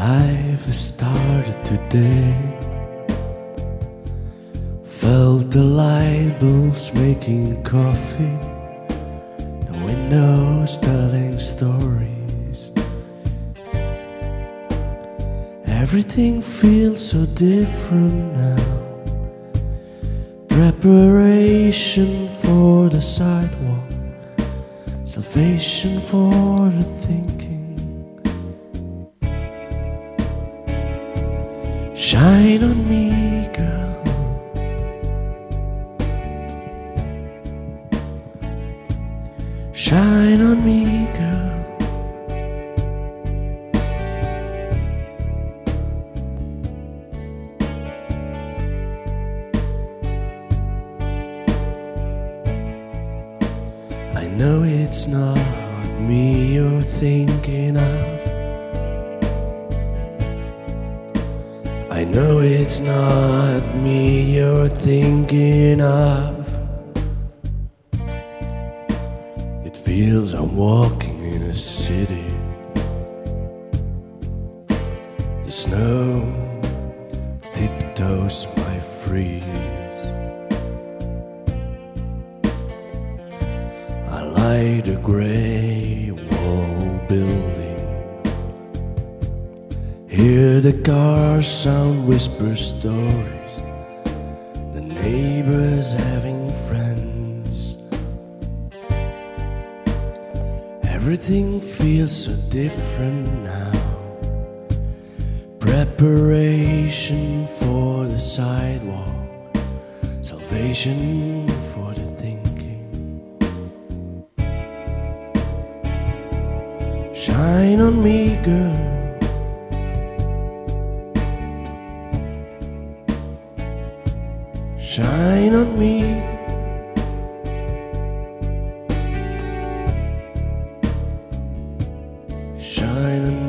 Life has started today. Felt the light bulbs making coffee, the windows telling stories. Everything feels so different now. Preparation for the sidewalk, salvation for the thinking. Shine on me, girl. Shine on me, girl. I know it's not me you're thinking of. I know it's not me you're thinking of. It feels I'm walking in a city. The snow tiptoes my freeze. I like the gray wall building. Hear the car sound whisper stories. The neighbors having friends. Everything feels so different now. Preparation for the sidewalk, salvation for the thinking. Shine on me, girl. Shine on me. Shine on